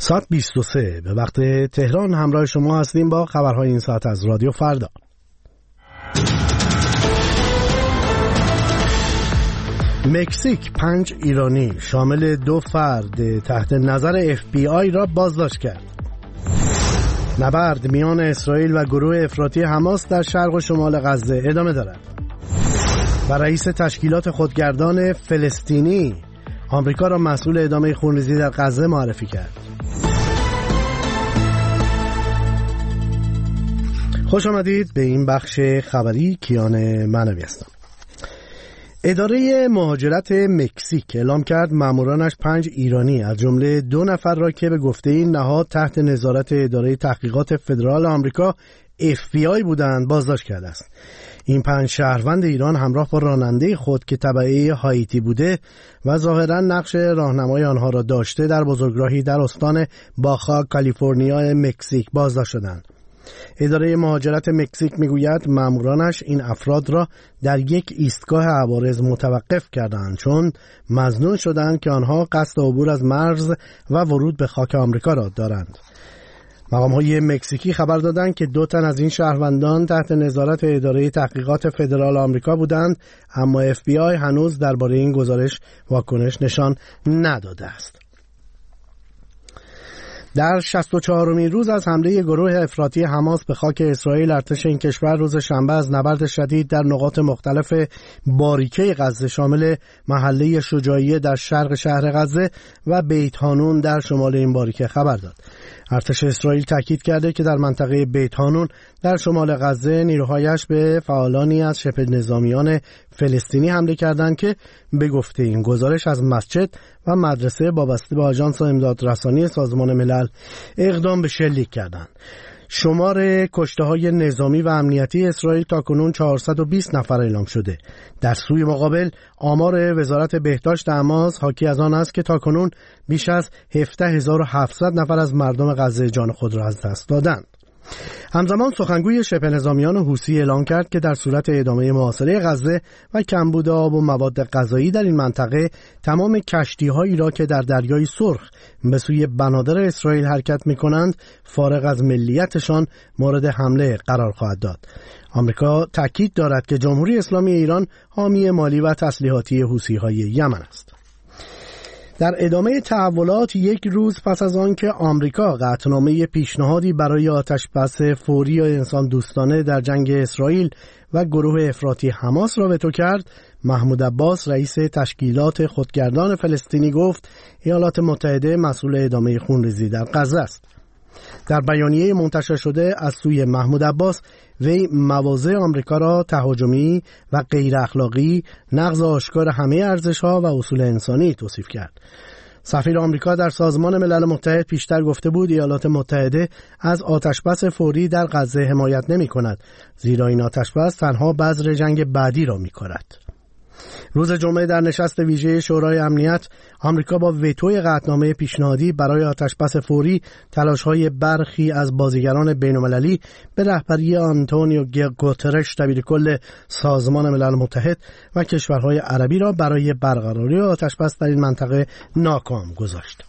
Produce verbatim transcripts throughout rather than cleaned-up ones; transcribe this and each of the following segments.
ساعت بیست و سه به وقت تهران همراه شما هستیم با خبرهای این ساعت از رادیو فردا. مکزیک پنج ایرانی شامل دو فرد تحت نظر اف بی آی را بازداشت کرد. نبرد میان اسرائیل و گروه افراطی حماس در شرق و شمال غزه ادامه دارد. و رئیس تشکیلات خودگردان فلسطینی آمریکا را مسئول ادامه خونریزی در غزه معرفی کرد. خوش آمدید به این بخش خبری. کیان معنوی هستم. اداره مهاجرت مکزیک اعلام کرد مامورانش پنج ایرانی از جمله دو نفر را که به گفته این نهاد تحت نظارت اداره تحقیقات فدرال آمریکا اف بی آی بودند بازداشت کرده است. این پنج شهروند ایران همراه با راننده خود که تبعه هایتی بوده و ظاهرا نقش راهنمای آنها را داشته در بزرگراهی در استان باخا کالیفرنیا مکزیک بازداشت شدند. اداره مهاجرت مکزیک میگوید مامورانش این افراد را در یک ایستگاه عوارض متوقف کردند چون مظنون شدند که آنها قصد عبور از مرز و ورود به خاک آمریکا را دارند. مقام‌های مکزیکی خبر دادند که دو تن از این شهروندان تحت نظارت اداره تحقیقات فدرال آمریکا بودند، اما اف بی آی هنوز درباره این گزارش واکنش نشان نداده است. در شصت و چهارمین روز از حمله گروه افراطی حماس به خاک اسرائیل، ارتش این کشور روز شنبه از نبرد شدید در نقاط مختلف باریکه غزه شامل محله شجاعیه در شرق شهر غزه و بیت حانون در شمال این باریکه خبر داد. ارتش اسرائیل تاکید کرده که در منطقه بیت حانون در شمال غزه نیروهایش به فعالانی از شبه نظامیان فلسطینی حمله کردند که به گفته این گزارش از مسجد و مدرسه وابسته به آژانس امدادرسانی سازمان ملل اقدام به شلیک کردند. شمار کشته‌های نظامی و امنیتی اسرائیل تاکنون چهارصد و بیست نفر اعلام شده. در سوی مقابل آمار وزارت بهداشت حماس حاکی از آن است که تاکنون بیش از هفده هزار و هفتصد نفر از مردم غزه جان خود را از دست دادند. همزمان سخنگوی شبه نظامیان حوثی اعلام کرد که در صورت ادامه محاصره غزه و کمبود آب و مواد غذایی در این منطقه تمام کشتی‌هایی را که در دریای سرخ به سوی بنادر اسرائیل حرکت می‌کنند فارغ از ملیتشان مورد حمله قرار خواهد داد. آمریکا تاکید دارد که جمهوری اسلامی ایران حامی مالی و تسلیحاتی حوثی‌های یمن است. در ادامه تحولات یک روز پس از آن که آمریکا قطعنامه پیشنهادی برای آتشبس فوری و انسان دوستانه در جنگ اسرائیل و گروه افراطی حماس را وتو کرد، محمود عباس رئیس تشکیلات خودگردان فلسطینی گفت ایالات متحده مسئول ادامه خونریزی در غزه است. در بیانیه منتشر شده از سوی محمود عباس، وی مواضع آمریکا را تهاجمی و غیر اخلاقی، نقض آشکار همه ارزش‌ها و اصول انسانی توصیف کرد. سفیر آمریکا در سازمان ملل متحد پیشتر گفته بود ایالات متحده از آتشبس فوری در غزه حمایت نمی‌کند، زیرا این آتشبس تنها بذر جنگ بعدی را می‌کند. روز جمعه در نشست ویژه شورای امنیت، آمریکا با وتوی قطعنامه پیشنهادی برای آتشبس فوری تلاش‌های برخی از بازیگران بین‌المللی به رهبری آنتونیو گوترش دبیرکل سازمان ملل متحد و کشورهای عربی را برای برقراری آتشبس در این منطقه ناکام گذاشت.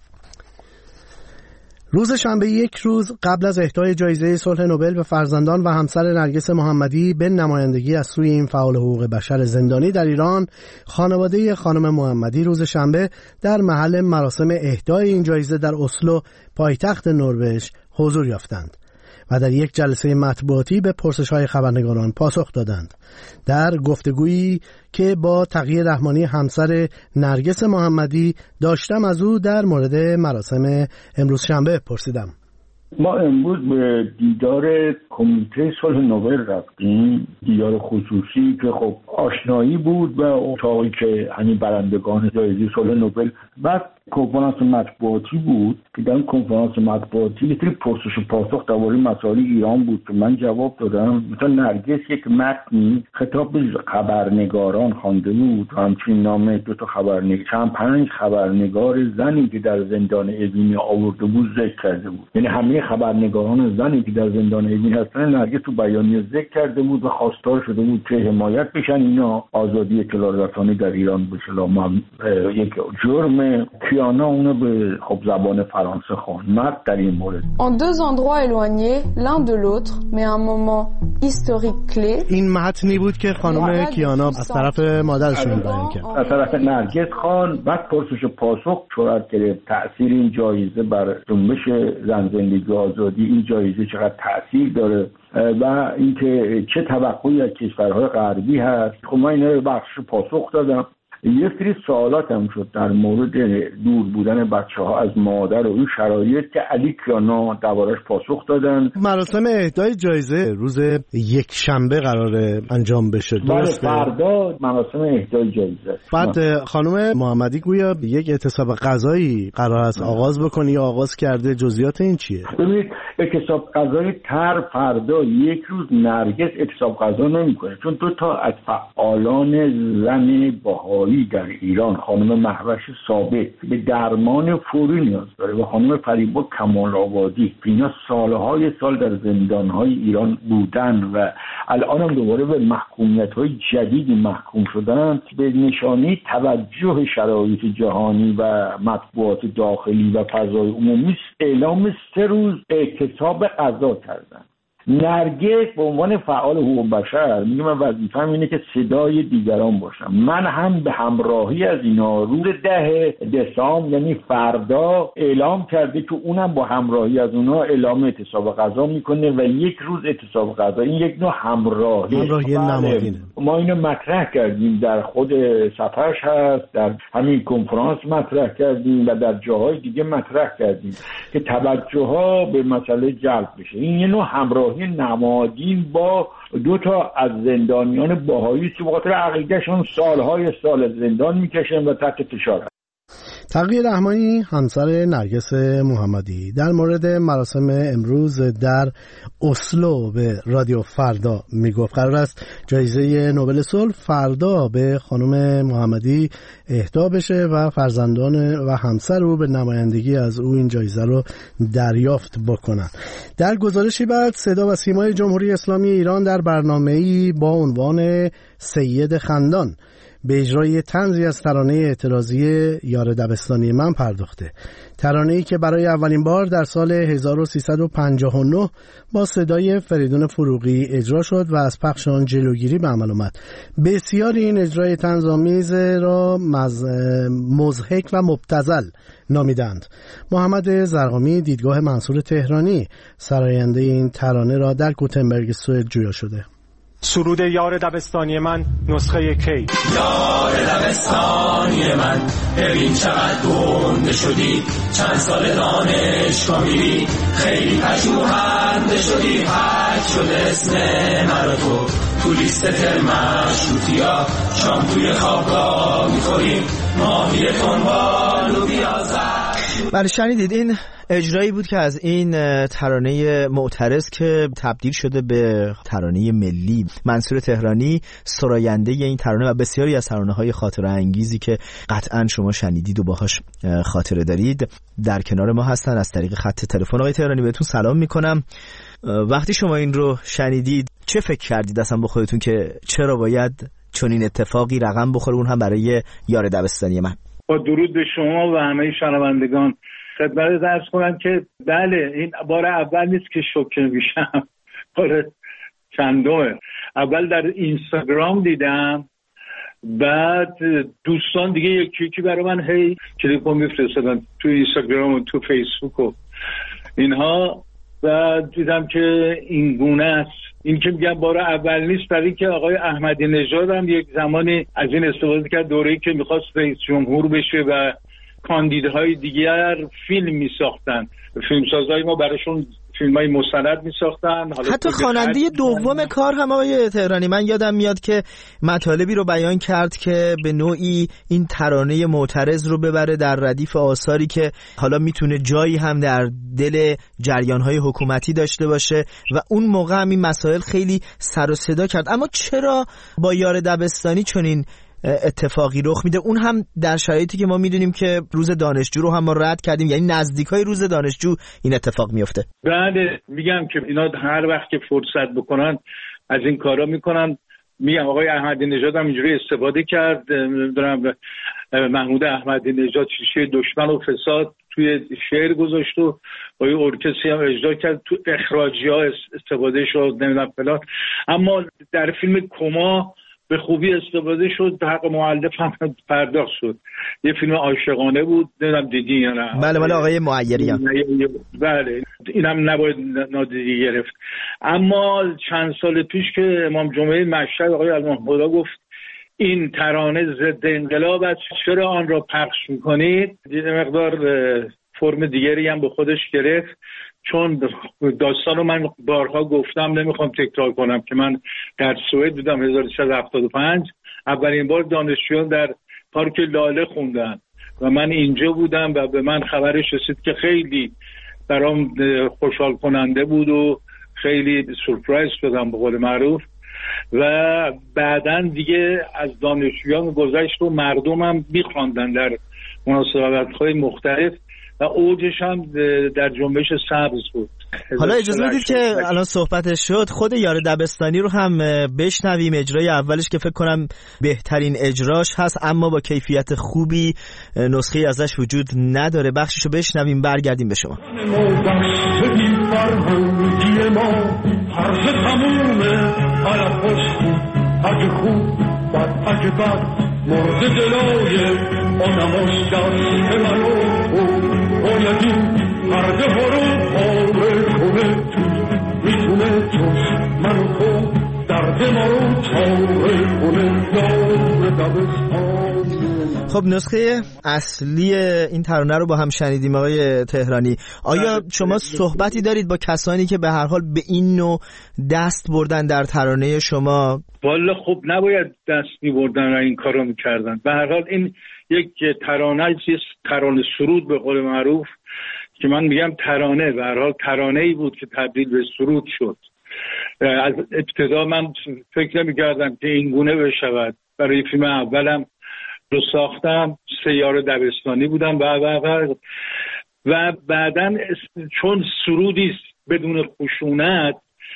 روز شنبه یک روز قبل از اهدای جایزه صلح نوبل به فرزندان و همسر نرگس محمدی به نمایندگی از سوی این فعال حقوق بشر زندانی در ایران، خانواده خانم محمدی روز شنبه در محل مراسم اهدای این جایزه در اسلو پایتخت نروژ حضور یافتند و در یک جلسه مطبوعاتی به پرسش‌های خبرنگاران پاسخ دادند. در گفتگویی که با تقی رحمانی همسر نرگس محمدی داشتم از او در مورد مراسم امروز شنبه پرسیدم. ما امروز به دیدار کمیته صلح نوبل رفتیم، دیدار خصوصی که خب آشنایی بود و اتاقی که همین برندگان جایزه صلح نوبل، بعد کنفرانس مطبوعاتی بود که در کنفرانس مطبوعاتی یه سری پرسش و پاسخ درباره مسائل ایران بود که من جواب دادم. مثلا نرگس یک متنی خطاب به خبرنگاران خوانده بود و همچنین نام دو تا خبرنگار، چند پنج خبرنگار زنی که در زندان اوین آورده بود ذکر کرده بود. یعنی همه خبرنگاران زنی که در زندان اوین هستن نرگس تو بیانیه ذکر کرده بود و خواستار شده بود که حمایت بشن اینا، آزادی اطلاع رسانی در ایران به اصطلاح یک جرم کیانا اونو به خب زبان فرانسه خواند در این مورد. En deux endroits éloignés l'un de l'autre mais un moment historique clé. این متنی بود که خانم کیانا از طرف مادرشون بیان کرد. از طرف نرگس خان. بعد پرسش و پاسخ صورت گرفت. تأثیر این جایزه بر جنبش زن زندگی آزادی، این جایزه چقدر تأثیر داره و اینکه چه توقعی از کشورهای غربی هست. خب من اینا رو بخش پاسخ دادم. یه سری سوالات هم شد در مورد دور بودن بچه ها از مادر و این شرایط که علی کیانا دربارش پاسخ دادن. مراسم اهدای جایزه روز یک شنبه قراره انجام بشه، درسته؟ بله، فردا مراسم اهدای جایزه. بعد خانم محمدی گویا یک اعتصاب غذایی قرار است آغاز بکنی یا آغاز کرده، جزئیات این چیه؟ ببینید اعتصاب غذایی تر فردا یک روز نرگس اعتصاب غذا نمیکنه، چون دو تا از فعالان زن بهایی در ایران، خانم مهوش ثابت به درمان فوری نیاز داره و خانم فریبا کمال آبادی، اینا سالهای سال در زندانهای ایران بودن و الان هم دوباره به محکومیت‌های جدیدی محکوم شدن، به نشانی توجه شرایط جهانی و مطبوعات داخلی و فضای عمومی اعلام سه روز اعتصاب غذا کردن. نرگس به عنوان فعال حقوق بشر میگه من وظیفه‌م اینه که صدای دیگران باشم. من هم به همراهی از اینا روز ده دسامبر یعنی فردا اعلام کرده که اونم با همراهی از اونا اعلام اعتصاب غذا میکنه و یک روز اعتصاب غذا. این یک نوع همراهی همراهی نمادینه. ما اینو مطرح کردیم، در خود صفحش هست، در همین کنفرانس مطرح کردیم و در جاهای دیگه مطرح کردیم که توجه ها به مسئله جلب بشه. این یه نوع همراهی نمادین با دو تا از زندانیان بهایی که به خاطر عقیدهشون سالهای سال زندان میکشن و تحت فشار هست. تقی رحمانی همسر نرگس محمدی در مورد مراسم امروز در اسلو به رادیو فردا میگفت قرار است جایزه نوبل صلح فردا به خانم محمدی اهدا بشه و فرزندان و همسر او به نمایندگی از او این جایزه رو دریافت بکنن. در گزارشی بعد صدا و سیمای جمهوری اسلامی ایران در برنامه‌ای با عنوان سید خندان به اجرای طنزی از ترانه اعتراضی یار دبستانی من پرداخته. ترانه‌ای که برای اولین بار در سال هزار و سیصد و پنجاه و نه با صدای فریدون فروغی اجرا شد و از پخش آن جلوگیری به عمل آمد. بسیاری این اجرای طنزآمیز را مضحک و مبتذل نامیدند. محمد زرقامی دیدگاه منصور تهرانی سراینده این ترانه را در گوتنبرگ سوئد جویا شده. سرود یار دبستانی من نسخه کی. یار دبستانی من ببین چقدر گنده شدی، چند سال دانشگاه میری، خیلی پژوهنده شدی، حک شده اسم من و تو تو لیست ترم مشروطیا، شام توی خوابگاه میخوریم ماهی تنبال و بیازر. بله شنیدید، این اجرایی بود که از این ترانه معترض که تبدیل شده به ترانه ملی. منصور تهرانی سراینده این ترانه و بسیاری از ترانه‌های خاطره انگیزی که قطعاً شما شنیدید و باهاش خاطره دارید در کنار ما هستن. از طریق خط تلفن آقای تهرانی بهتون سلام میکنم. وقتی شما این رو شنیدید چه فکر کردید اصلا با خودتون که چرا باید چنین اتفاقی رقم بخوره، اون هم برای یار دبستانی من؟ با درود به شما و همه شنوندگان خدمت عرض کنم که بله این بار اول نیست که شوکه میشم، بار چندمه. اول در اینستاگرام دیدم، بعد دوستان دیگه یکی یکی برای من هی کلیپو میفرستادن تو اینستاگرام و تو فیسبوک و اینها، بعد دیدم که این گونه است. این که میگم بار اول نیست، برای که آقای احمدی نژاد هم یک زمانی از این استفاده کرد، دوره‌ای که میخواست رئیس جمهور بشه و کاندیداهای دیگر فیلم میساختن، فیلمسازهای ما براشون فیلمای مستند میساختن. حتی خواننده دوم کار هم آقای تهرانی من یادم میاد که مطالبی رو بیان کرد که به نوعی این ترانه معترض رو ببره در ردیف آثاری که حالا میتونه جایی هم در دل جریانهای حکومتی داشته باشه و اون موقع هم این مسائل خیلی سر و صدا کرد. اما چرا با یار دبستانی چنین اتفاقی رخ میده، اون هم در شرایطی که ما میدونیم که روز دانشجو رو هم ما رد کردیم، یعنی نزدیکای روز دانشجو این اتفاق میفته؟ بله میگم که اینا هر وقت که فرصت بکنن از این کارا میکنن. میگم آقای احمدی نژاد هم اینجوری استفاده کرد. نمیدونم محمود احمدی نژاد شیشه دشمن و فساد توی شعر گذاشت و با یه ارکستری هم اجرا کرد، تو اخراجی ها استفاده شد، نمیدونم فلان. اما در فیلم کما به خوبی استفاده شد، به حق مؤلف هم پرداخت شد. یه فیلم عاشقانه بود، نمیدونم دیدی یا نه؟ بله بله آقای معیریان. بله اینم نباید نادیده گرفت. اما چند سال پیش که امام جمعه مشهد آقای الماه‌خدا گفت این ترانه ضد انقلاب است، چرا آن را پخش میکنید؟ یه مقدار فرم دیگری هم به خودش گرفت، چون داستان رو من بارها گفتم، نمیخوام تکرار کنم که من در سوئد بودم هزار و سیصد و هفتاد و پنج، اولین بار دانشجویان در پارک لاله خوندن و من اینجا بودم و به من خبرش رسید که خیلی برام خوشحال کننده بود و خیلی سورپرایز شدم به قول معروف. و بعدن دیگه از دانشجویان گذشت و مردم هم میخواندن در مناسبت‌های مختلف و اوجش هم در جنبش سبز بود. حالا اجازه بدید که الان صحبتش شد خود یار دبستانی رو هم بشنویم، اجرای اولش که فکر کنم بهترین اجراش هست اما با کیفیت خوبی، نسخه ازش وجود نداره. بخششو بشنویم برگردیم به شما. مرد دلای آدماش دست منو باید این مرد ها رو پاره کنه، تو میتونه جز من و تو درد ما رو تاره کنه. یار دبستان. خب نسخه اصلی این ترانه رو با هم شنیدیم آقای تهرانی. آیا شما صحبتی دارید با کسانی که به هر حال به این نوع دست بردن در ترانه شما؟ والا خب نباید دست می بردن و این کار رو می کردن. به هر حال این یک ترانه است، ترانه سرود به قول معروف که من میگم ترانه، به هر حال ترانه ای بود که تبدیل به سرود شد. از ابتدا من فکر نمی کردم که این گونه بشود. برای فیلم اولم رو ساختم سیار دبستانی بودم و و و و بعدن چون سرودی بدون خشونت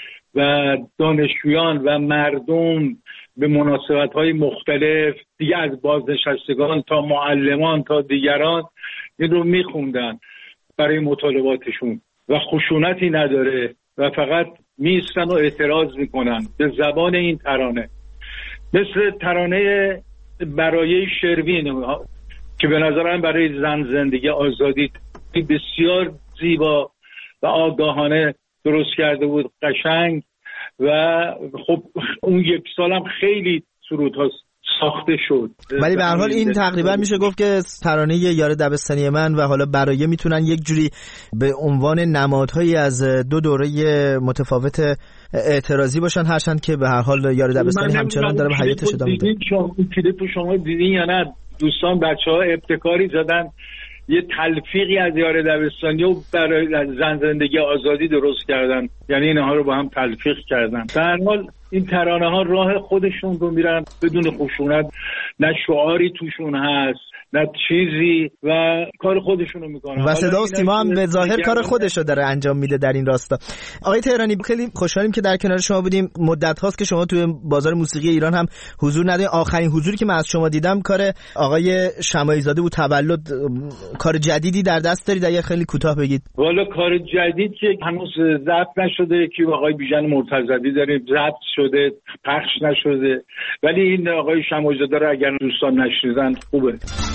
و دانشجویان و مردم به مناسبت‌های مختلف دیگه از بازنشستگان تا معلمان تا دیگران این رو میخوندن برای مطالباتشون و خشونتی نداره و فقط میستن و اعتراض میکنن به زبان این ترانه. مثل ترانه برای شروین که به نظرم برای زن زندگی آزادی بسیار زیبا و آگاهانه درست کرده بود، قشنگ. و خب اون یک سالم خیلی سرودها ساخته شد، ولی به هر حال این تقریبا میشه گفت که ترانه یار دبستانی من و حالا برای میتونن یک جوری به عنوان نمادهایی از دو دوره متفاوت اعتراضی باشن، هرچند که به هر حال یار دبستانی همچنان داره به حیاتش ادامه میده. کلیپ شما دیدین یا نه دوستان؟ بچه‌ها ابتکاری زدن، یه تلفیقی از یار دبستانی و برای زن زندگی آزادی درست کردن، یعنی اینها رو با هم تلفیق کردن. در هر حال این ترانه ها راه خودشون رو میرن بدون خشونت، نه شعاری توشون هست نه چیزی و کار خودشون رو میکنن و صدا و سیما هم به ظاهر کار خودش رو داره انجام میده در این راستا. آقای تهرانی خیلی خوشحالیم که در کنار شما بودیم. مدت هاست که شما توی بازار موسیقی ایران هم حضور ندارید. آخرین حضوری که من از شما دیدم کار آقای شماعی زاده بود، تولد. کار جدیدی در دست دارید اگه خیلی کوتاه بگید؟ والا کار جدید که هنوز ضبط نشده که آقای بیژن مرتضوی داریم، ضبط شده پخش نشده، ولی این آقای شماعی زاده رو اگر دوستان نشنیدن خوبه.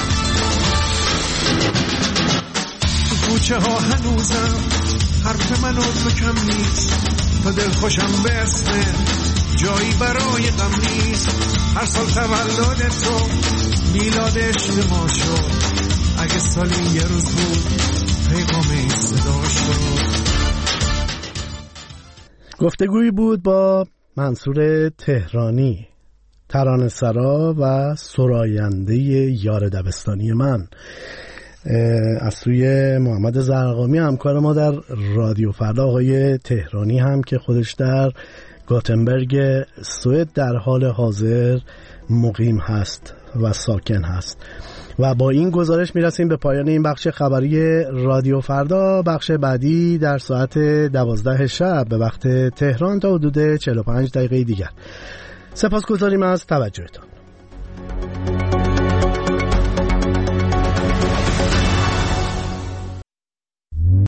کوچه ها هنوزم حرف من و تو کم نیست، تا دل خوشم به اسم جایی برای غم نیست. هر سال تولد تو میلاد عشق ما شد، اگه سالی یه روز بود پیغام این صدا شد. گفتگویی بود با منصور تهرانی، ترانه‌سرا و سراینده یار دبستانی من. از سوی محمد زرقامی همکار ما در رادیو فردا آقای تهرانی هم که خودش در گاتنبرگ سوئد در حال حاضر مقیم هست و ساکن هست. و با این گزارش میرسیم به پایان این بخش خبری رادیو فردا. بخش بعدی در ساعت دوازده شب به وقت تهران تا حدود چهل و پنج دقیقه دیگر. سپاسگزاریم از توجهتان.